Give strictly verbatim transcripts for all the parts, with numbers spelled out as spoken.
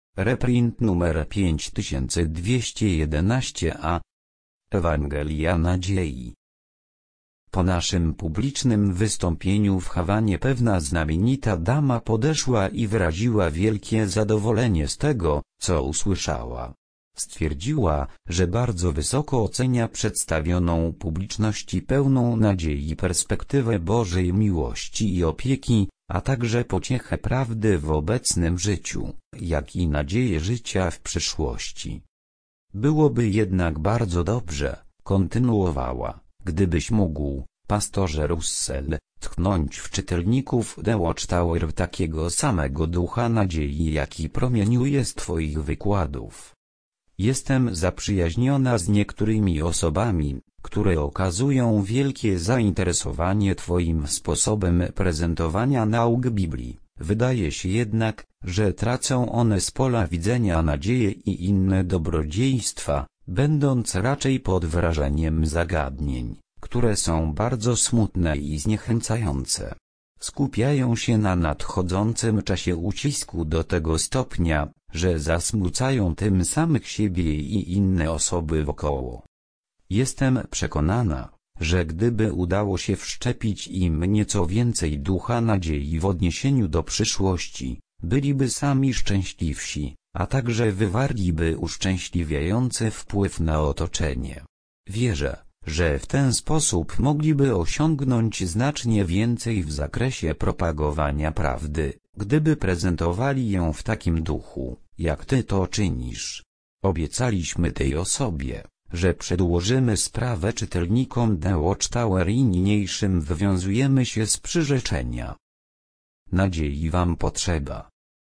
Reprint numer pięć tysięcy dwieście jedenaście a. Ewangelia Nadziei. Po naszym publicznym wystąpieniu w Hawanie pewna znamienita dama podeszła i wyraziła wielkie zadowolenie z tego, co usłyszała. Stwierdziła, że bardzo wysoko ocenia przedstawioną publiczności pełną nadziei perspektywę Bożej miłości i opieki, a także pociechę prawdy w obecnym życiu, jak i nadzieję życia w przyszłości. Byłoby jednak bardzo dobrze, kontynuowała, gdybyś mógł, pastorze Russell, tchnąć w czytelników The Watchtower takiego samego ducha nadziei, jaki promieniuje z twoich wykładów. Jestem zaprzyjaźniona z niektórymi osobami, które okazują wielkie zainteresowanie twoim sposobem prezentowania nauk Biblii. Wydaje się jednak, że tracą one z pola widzenia nadzieję i inne dobrodziejstwa, będąc raczej pod wrażeniem zagadnień, które są bardzo smutne i zniechęcające. Skupiają się na nadchodzącym czasie ucisku do tego stopnia, że zasmucają tym samych siebie i inne osoby wokoło. Jestem przekonana, że gdyby udało się wszczepić im nieco więcej ducha nadziei w odniesieniu do przyszłości, byliby sami szczęśliwsi, a także wywarliby uszczęśliwiający wpływ na otoczenie. Wierzę, że w ten sposób mogliby osiągnąć znacznie więcej w zakresie propagowania prawdy, gdyby prezentowali ją w takim duchu, jak ty to czynisz. Obiecaliśmy tej osobie, że przedłożymy sprawę czytelnikom The Watchtower i niniejszym wywiązujemy się z przyrzeczenia. Nadziei wam potrzeba.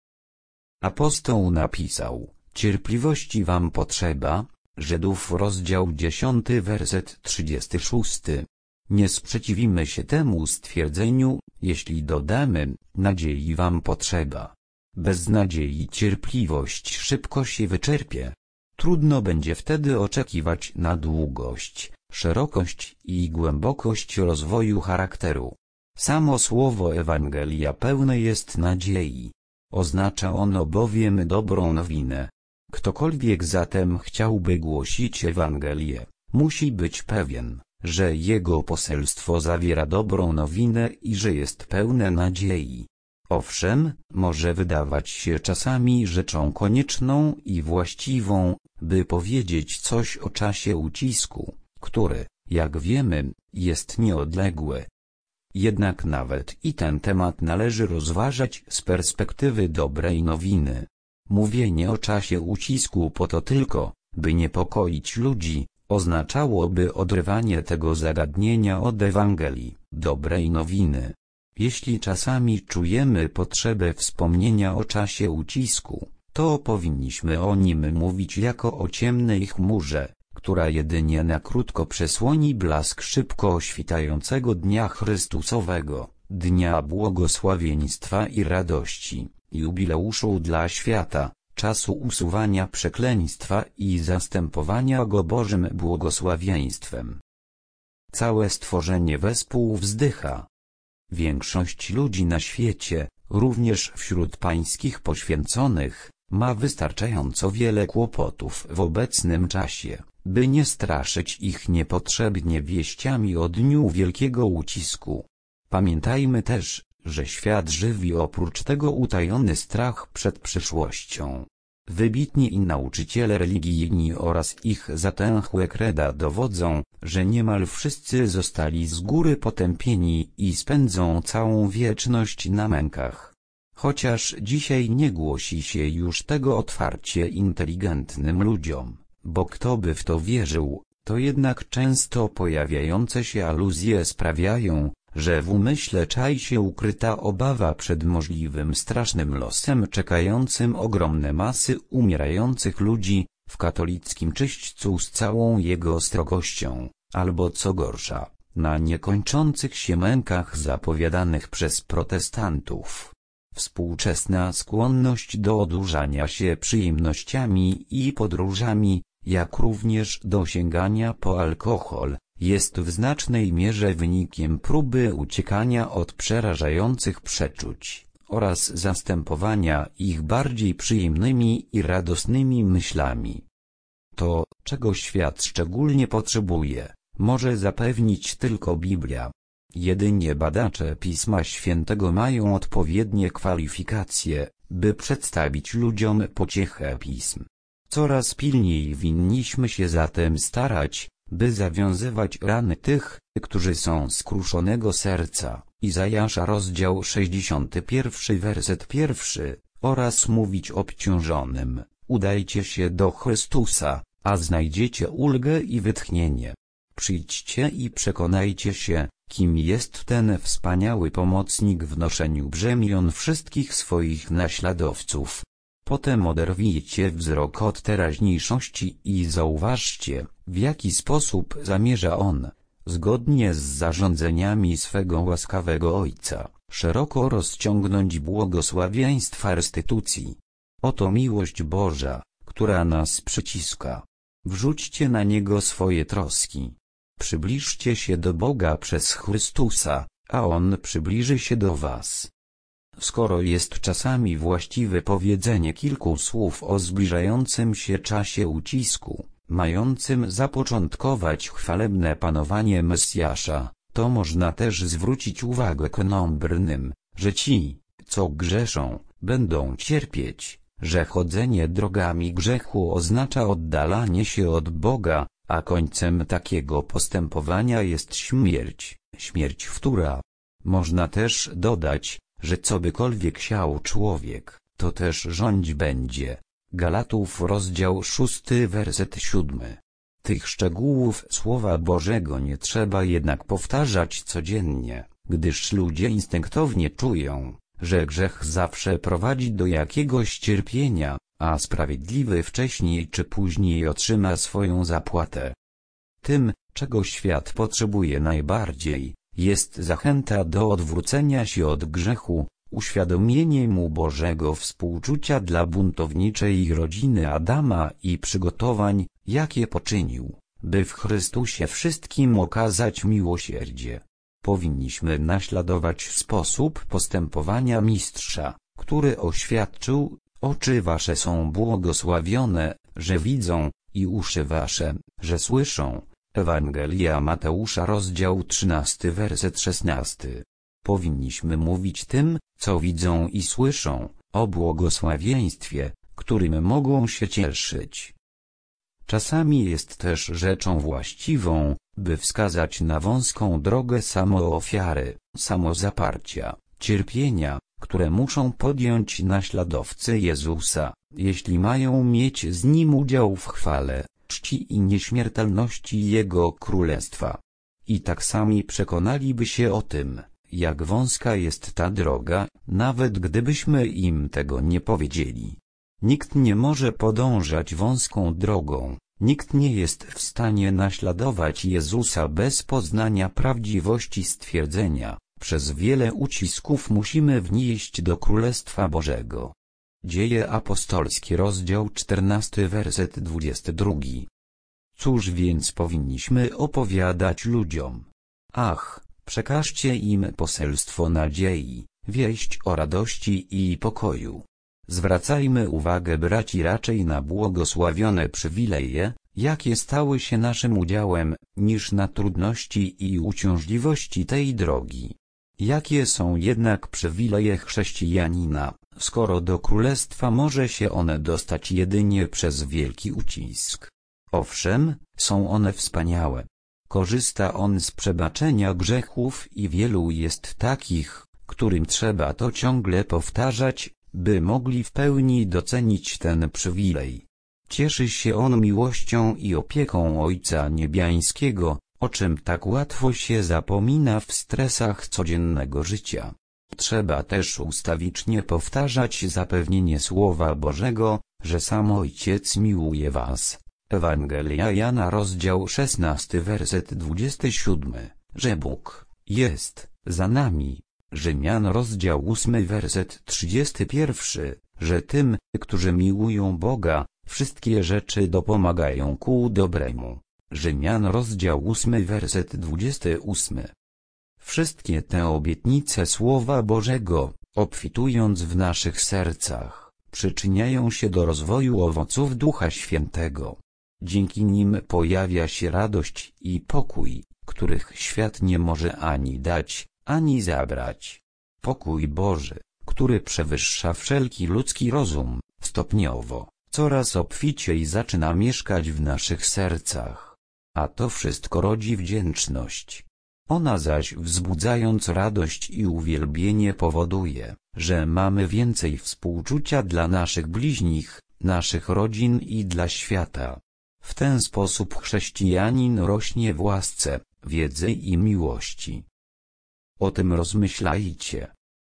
Apostoł napisał, cierpliwości wam potrzeba, Żydów rozdział dziesiąty werset trzydziesty szósty. Nie sprzeciwimy się temu stwierdzeniu, jeśli dodamy, nadziei wam potrzeba. Bez nadziei cierpliwość szybko się wyczerpie. Trudno będzie wtedy oczekiwać na długość, szerokość i głębokość rozwoju charakteru. Samo słowo Ewangelia pełne jest nadziei. Oznacza ono bowiem dobrą nowinę. Ktokolwiek zatem chciałby głosić Ewangelię, musi być pewien, że jego poselstwo zawiera dobrą nowinę i że jest pełne nadziei. Owszem, może wydawać się czasami rzeczą konieczną i właściwą, by powiedzieć coś o czasie ucisku, który, jak wiemy, jest nieodległy. Jednak nawet i ten temat należy rozważać z perspektywy dobrej nowiny. Mówienie o czasie ucisku po to tylko, by niepokoić ludzi, oznaczałoby odrywanie tego zagadnienia od Ewangelii, dobrej nowiny. Jeśli czasami czujemy potrzebę wspomnienia o czasie ucisku, to powinniśmy o nim mówić jako o ciemnej chmurze, która jedynie na krótko przesłoni blask szybko świtającego dnia Chrystusowego, dnia błogosławieństwa i radości, jubileuszu dla świata, czasu usuwania przekleństwa i zastępowania go Bożym błogosławieństwem. Całe stworzenie wespół wzdycha. Większość ludzi na świecie, również wśród pańskich poświęconych, ma wystarczająco wiele kłopotów w obecnym czasie, by nie straszyć ich niepotrzebnie wieściami o dniu wielkiego ucisku. Pamiętajmy też, że świat żywi oprócz tego utajony strach przed przyszłością. Wybitni i nauczyciele religijni oraz ich zatęchłe kreda dowodzą, że niemal wszyscy zostali z góry potępieni i spędzą całą wieczność na mękach. Chociaż dzisiaj nie głosi się już tego otwarcie inteligentnym ludziom, bo kto by w to wierzył, to jednak często pojawiające się aluzje sprawiają, że w umyśle czai się ukryta obawa przed możliwym strasznym losem czekającym ogromne masy umierających ludzi, w katolickim czyśćcu z całą jego strogością, albo co gorsza, na niekończących się mękach zapowiadanych przez protestantów. Współczesna skłonność do odurzania się przyjemnościami i podróżami, jak również do sięgania po alkohol, jest w znacznej mierze wynikiem próby uciekania od przerażających przeczuć, oraz zastępowania ich bardziej przyjemnymi i radosnymi myślami. To, czego świat szczególnie potrzebuje, może zapewnić tylko Biblia. Jedynie badacze Pisma Świętego mają odpowiednie kwalifikacje, by przedstawić ludziom pociechę Pism. Coraz pilniej winniśmy się zatem starać, by zawiązywać rany tych, którzy są skruszonego serca, Izajasza rozdział sześćdziesiąty pierwszy werset pierwszy, oraz mówić obciążonym, udajcie się do Chrystusa, a znajdziecie ulgę i wytchnienie. Przyjdźcie i przekonajcie się, kim jest ten wspaniały pomocnik w noszeniu brzemion wszystkich swoich naśladowców. Potem oderwijcie wzrok od teraźniejszości i zauważcie, w jaki sposób zamierza on, zgodnie z zarządzeniami swego łaskawego Ojca, szeroko rozciągnąć błogosławieństwa restytucji. Oto miłość Boża, która nas przyciska. Wrzućcie na Niego swoje troski. Przybliżcie się do Boga przez Chrystusa, a On przybliży się do was. Skoro jest czasami właściwe powiedzenie kilku słów o zbliżającym się czasie ucisku, mającym zapoczątkować chwalebne panowanie Mesjasza, to można też zwrócić uwagę konąbrnym, że ci, co grzeszą, będą cierpieć, że chodzenie drogami grzechu oznacza oddalanie się od Boga, a końcem takiego postępowania jest śmierć, śmierć wtóra. Można też dodać, że cobykolwiek siał człowiek, to też rządź będzie. Galatów rozdział szósty werset siódmy. Tych szczegółów Słowa Bożego nie trzeba jednak powtarzać codziennie, gdyż ludzie instynktownie czują, że grzech zawsze prowadzi do jakiegoś cierpienia, a sprawiedliwy wcześniej czy później otrzyma swoją zapłatę. Tym, czego świat potrzebuje najbardziej, jest zachęta do odwrócenia się od grzechu, uświadomienie mu Bożego współczucia dla buntowniczej rodziny Adama i przygotowań, jakie poczynił, by w Chrystusie wszystkim okazać miłosierdzie. Powinniśmy naśladować sposób postępowania Mistrza, który oświadczył: oczy wasze są błogosławione, że widzą, i uszy wasze, że słyszą. Ewangelia Mateusza rozdział trzynasty werset szesnasty. Powinniśmy mówić tym, co widzą i słyszą, o błogosławieństwie, którym mogą się cieszyć. Czasami jest też rzeczą właściwą, by wskazać na wąską drogę samoofiary, samozaparcia, cierpienia, które muszą podjąć naśladowcy Jezusa, jeśli mają mieć z Nim udział w chwale, czci i nieśmiertelności Jego Królestwa. I tak sami przekonaliby się o tym, jak wąska jest ta droga, nawet gdybyśmy im tego nie powiedzieli. Nikt nie może podążać wąską drogą, nikt nie jest w stanie naśladować Jezusa bez poznania prawdziwości stwierdzenia: przez wiele ucisków musimy wnieść do Królestwa Bożego. Dzieje apostolskie rozdział czternasty werset dwudziesty drugi. Cóż więc powinniśmy opowiadać ludziom? Ach, przekażcie im poselstwo nadziei, wieść o radości i pokoju. Zwracajmy uwagę braci raczej na błogosławione przywileje, jakie stały się naszym udziałem, niż na trudności i uciążliwości tej drogi. Jakie są jednak przywileje chrześcijanina, skoro do królestwa może się one dostać jedynie przez wielki ucisk? Owszem, są one wspaniałe. Korzysta on z przebaczenia grzechów i wielu jest takich, którym trzeba to ciągle powtarzać, by mogli w pełni docenić ten przywilej. Cieszy się on miłością i opieką Ojca Niebiańskiego, o czym tak łatwo się zapomina w stresach codziennego życia. Trzeba też ustawicznie powtarzać zapewnienie Słowa Bożego, że sam Ojciec miłuje was. Ewangelia Jana rozdział szesnasty werset dwudziesty siódmy, że Bóg jest za nami. Rzymian rozdział ósmy werset trzydziesty pierwszy, że tym, którzy miłują Boga, wszystkie rzeczy dopomagają ku dobremu. Rzymian rozdział ósmy werset dwudziesty ósmy. Wszystkie te obietnice Słowa Bożego, obfitując w naszych sercach, przyczyniają się do rozwoju owoców Ducha Świętego. Dzięki nim pojawia się radość i pokój, których świat nie może ani dać, ani zabrać. Pokój Boży, który przewyższa wszelki ludzki rozum, stopniowo, coraz obficiej zaczyna mieszkać w naszych sercach. A to wszystko rodzi wdzięczność. Ona zaś, wzbudzając radość i uwielbienie, powoduje, że mamy więcej współczucia dla naszych bliźnich, naszych rodzin i dla świata. W ten sposób chrześcijanin rośnie w łasce, wiedzy i miłości. O tym rozmyślajcie.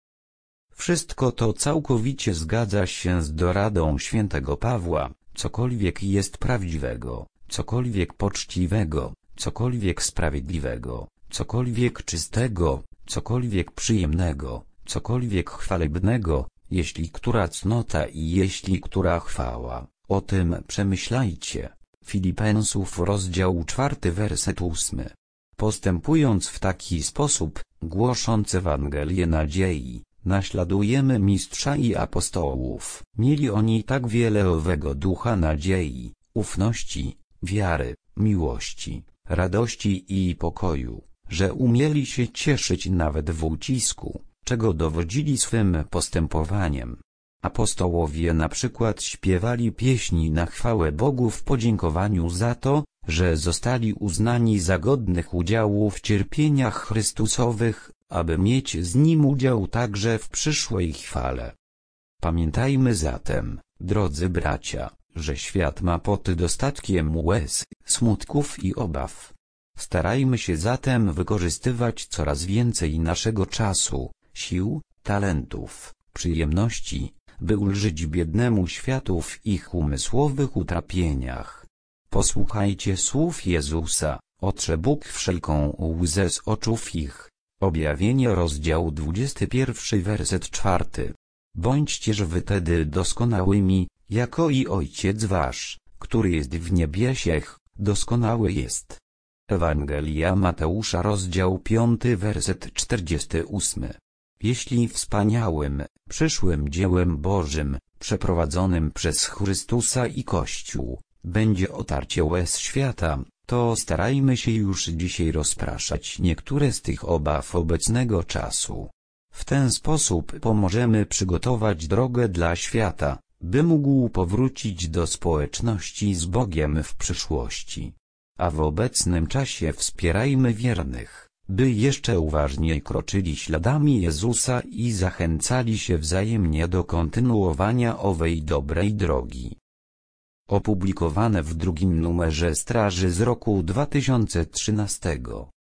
Wszystko to całkowicie zgadza się z doradą świętego Pawła: cokolwiek jest prawdziwego, cokolwiek poczciwego, cokolwiek sprawiedliwego, cokolwiek czystego, cokolwiek przyjemnego, cokolwiek chwalebnego, jeśli która cnota i jeśli która chwała, o tym przemyślajcie. Filipensów rozdział czwarty werset ósmy. Postępując w taki sposób, głosząc Ewangelię nadziei, naśladujemy mistrza i apostołów. Mieli oni tak wiele owego ducha nadziei, ufności, wiary, miłości, radości i pokoju, że umieli się cieszyć nawet w ucisku, czego dowodzili swym postępowaniem. Apostołowie na przykład śpiewali pieśni na chwałę Bogu w podziękowaniu za to, że zostali uznani za godnych udziału w cierpieniach Chrystusowych, aby mieć z Nim udział także w przyszłej chwale. Pamiętajmy zatem, drodzy bracia, że świat ma pod dostatkiem łez, smutków i obaw. Starajmy się zatem wykorzystywać coraz więcej naszego czasu, sił, talentów, przyjemności, by ulżyć biednemu światu w ich umysłowych utrapieniach. Posłuchajcie słów Jezusa: otrze Bóg wszelką łzę z oczów ich. Objawienie rozdział dwudziesty pierwszy werset czwarty. Bądźcież wy tedy doskonałymi, jako i Ojciec wasz, który jest w niebiesiech, doskonały jest. Ewangelia Mateusza rozdział piąty werset czterdziesty ósmy. Jeśli wspaniałym, przyszłym dziełem Bożym, przeprowadzonym przez Chrystusa i Kościół, będzie otarcie łez świata, to starajmy się już dzisiaj rozpraszać niektóre z tych obaw obecnego czasu. W ten sposób pomożemy przygotować drogę dla świata, by mógł powrócić do społeczności z Bogiem w przyszłości. A w obecnym czasie wspierajmy wiernych, by jeszcze uważniej kroczyli śladami Jezusa i zachęcali się wzajemnie do kontynuowania owej dobrej drogi. Opublikowane w drugim numerze Straży z roku dwa tysiące trzynastego.